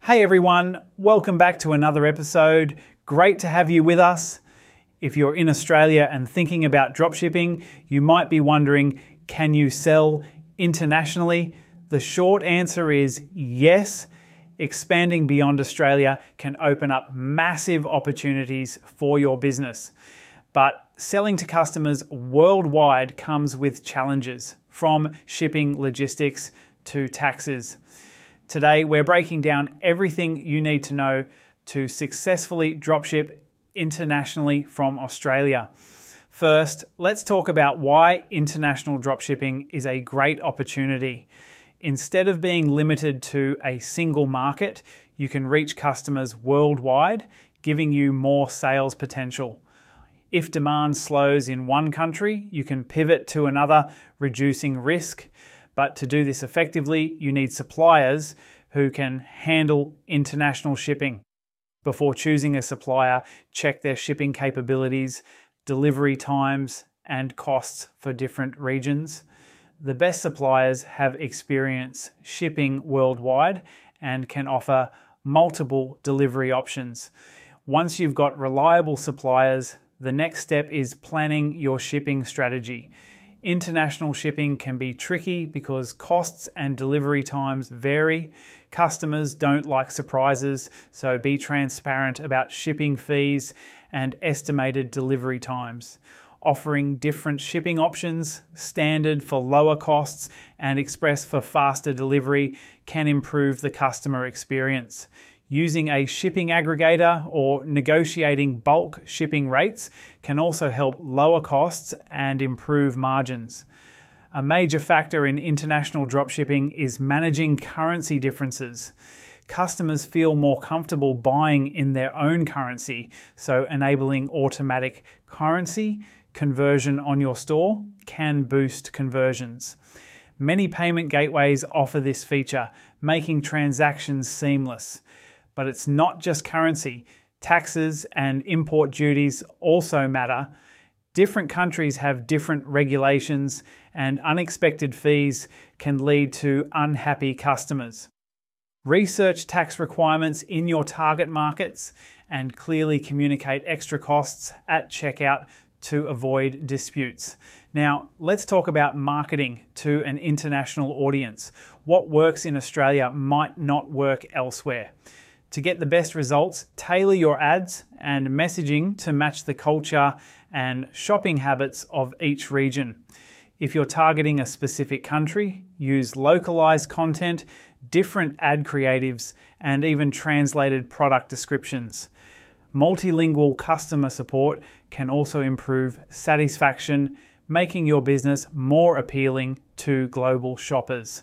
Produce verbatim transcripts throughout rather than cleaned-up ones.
Hey everyone, welcome back to another episode. Great to have you with us. If you're in Australia and thinking about dropshipping, you might be wondering, can you sell internationally? The short answer is yes. Expanding beyond Australia can open up massive opportunities for your business. But selling to customers worldwide comes with challenges, from shipping, logistics to taxes. Today, we're breaking down everything you need to know to successfully dropship internationally from Australia. First, let's talk about why international dropshipping is a great opportunity. Instead of being limited to a single market, you can reach customers worldwide, giving you more sales potential. If demand slows in one country, you can pivot to another, reducing risk. But to do this effectively, you need suppliers who can handle international shipping. Before choosing a supplier, check their shipping capabilities, delivery times, and costs for different regions. The best suppliers have experience shipping worldwide and can offer multiple delivery options. Once you've got reliable suppliers, the next step is planning your shipping strategy. International shipping can be tricky because costs and delivery times vary. Customers don't like surprises, so be transparent about shipping fees and estimated delivery times. Offering different shipping options, standard for lower costs and express for faster delivery, can improve the customer experience. Using a shipping aggregator or negotiating bulk shipping rates can also help lower costs and improve margins. A major factor in international dropshipping is managing currency differences. Customers feel more comfortable buying in their own currency, so enabling automatic currency conversion on your store can boost conversions. Many payment gateways offer this feature, making transactions seamless. But it's not just currency. Taxes and import duties also matter. Different countries have different regulations, and unexpected fees can lead to unhappy customers. Research tax requirements in your target markets and clearly communicate extra costs at checkout to avoid disputes. Now, let's talk about marketing to an international audience. What works in Australia might not work elsewhere. To get the best results, tailor your ads and messaging to match the culture and shopping habits of each region. If you're targeting a specific country, use localized content, different ad creatives, and even translated product descriptions. Multilingual customer support can also improve satisfaction, making your business more appealing to global shoppers.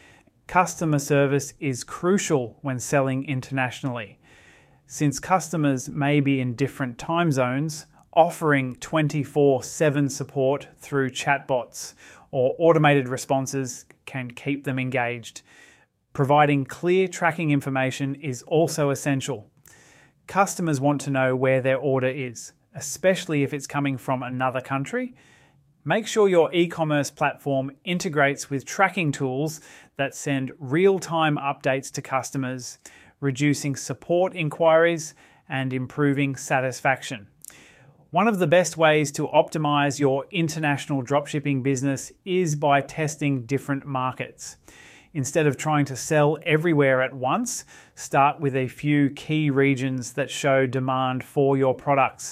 Customer service is crucial when selling internationally. Since customers may be in different time zones, offering twenty-four seven support through chatbots or automated responses can keep them engaged. Providing clear tracking information is also essential. Customers want to know where their order is, especially if it's coming from another country. Make sure your e-commerce platform integrates with tracking tools that send real-time updates to customers, reducing support inquiries and improving satisfaction. One of the best ways to optimize your international dropshipping business is by testing different markets. Instead of trying to sell everywhere at once, start with a few key regions that show demand for your products.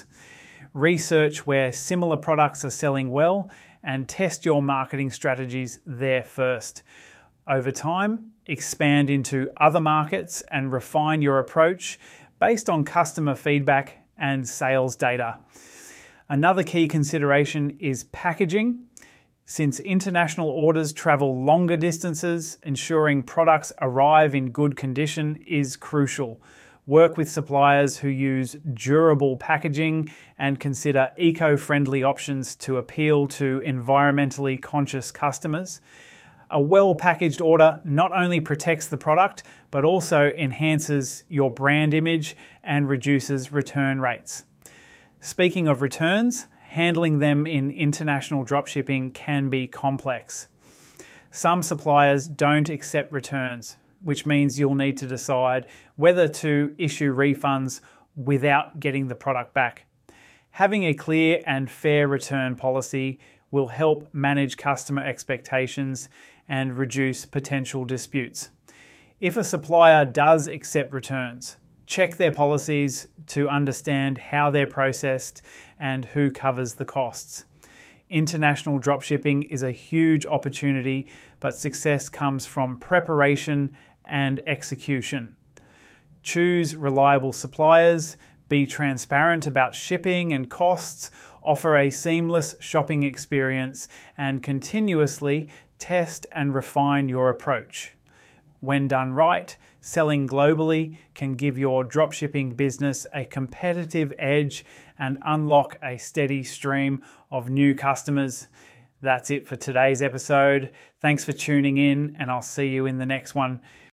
Research where similar products are selling well and test your marketing strategies there first. Over time, expand into other markets and refine your approach based on customer feedback and sales data. Another key consideration is packaging. Since international orders travel longer distances, ensuring products arrive in good condition is crucial. Work with suppliers who use durable packaging and consider eco-friendly options to appeal to environmentally conscious customers. A well-packaged order not only protects the product, but also enhances your brand image and reduces return rates. Speaking of returns, handling them in international dropshipping can be complex. Some suppliers don't accept returns, which means you'll need to decide whether to issue refunds without getting the product back. Having a clear and fair return policy will help manage customer expectations and reduce potential disputes. If a supplier does accept returns, check their policies to understand how they're processed and who covers the costs. International dropshipping is a huge opportunity, but success comes from preparation and execution. Choose reliable suppliers, be transparent about shipping and costs, offer a seamless shopping experience, and continuously test and refine your approach. When done right, selling globally can give your dropshipping business a competitive edge and unlock a steady stream of new customers. That's it for today's episode. Thanks for tuning in, and I'll see you in the next one.